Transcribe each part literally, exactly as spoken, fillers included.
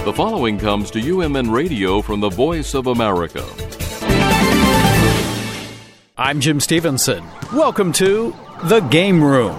The following comes to U M N Radio from the Voice of America. I'm Jim Stevenson. Welcome to The Game Room.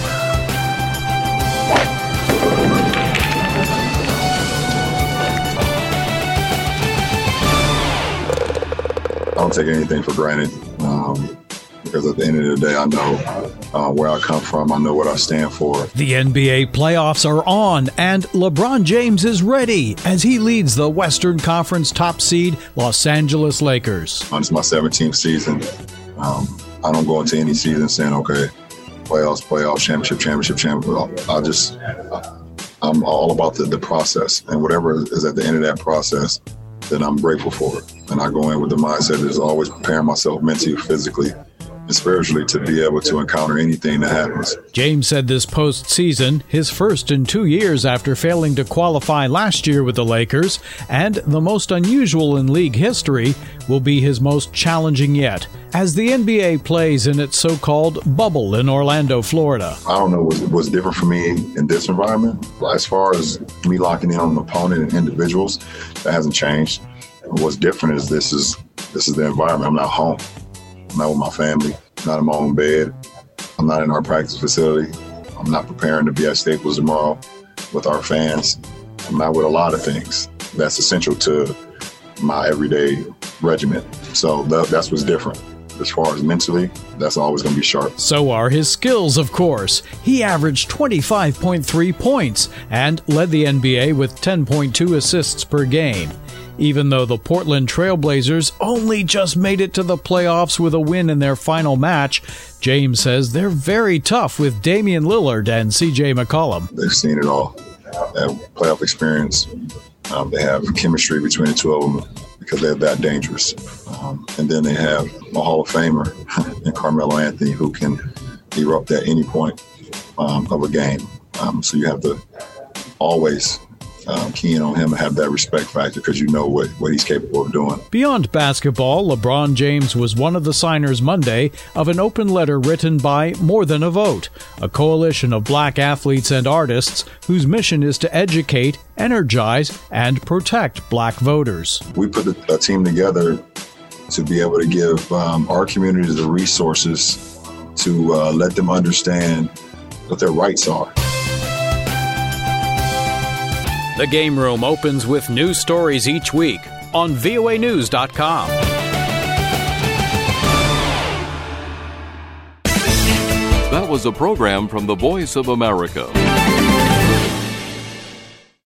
I don't take anything for granted um, because at the end of the day, I know uh, where I come from. I know what I stand for. The N B A playoffs are on, and LeBron James is ready as he leads the Western Conference top seed Los Angeles Lakers. It's my seventeenth season. Um, I don't go into any season saying, okay, playoffs, playoffs, championship, championship, championship. I just, I'm all about the, the process, and whatever is at the end of that process, then I'm grateful for it. And I go in with the mindset that is always preparing myself mentally, physically, and spiritually to be able to encounter anything that happens. James said this postseason, his first in two years after failing to qualify last year with the Lakers, and the most unusual in league history, will be his most challenging yet, as the N B A plays in its so-called bubble in Orlando, Florida. I don't know what's, what's different for me in this environment. As far as me locking in on an opponent and individuals, that hasn't changed. What's different is this is this is the environment. I'm not home. I'm not with my family. I'm not in my own bed. I'm not in our practice facility. I'm not preparing to be at Staples tomorrow with our fans. I'm not with a lot of things that's essential to my everyday regimen. So that, that's what's different. As far as mentally, that's always going to be sharp. So are his skills, of course. He averaged twenty-five point three points and led the N B A with ten point two assists per game. Even though the Portland Trailblazers only just made it to the playoffs with a win in their final match, James says they're very tough with Damian Lillard and C J McCollum. They've seen it all. They have playoff experience. Um, they have chemistry between the two of them because they're that dangerous. Um, and then they have a Hall of Famer in Carmelo Anthony who can erupt at any point um, of a game. Um, so you have to always Um, key in on him and have that respect factor because you know what, what he's capable of doing. Beyond basketball, LeBron James was one of the signers Monday of an open letter written by More Than a Vote, a coalition of black athletes and artists whose mission is to educate, energize, and protect black voters. We put a, a team together to be able to give um, our communities the resources to uh, let them understand what their rights are. The Game Room opens with news stories each week on V O A news dot com. That was a program from the Voice of America.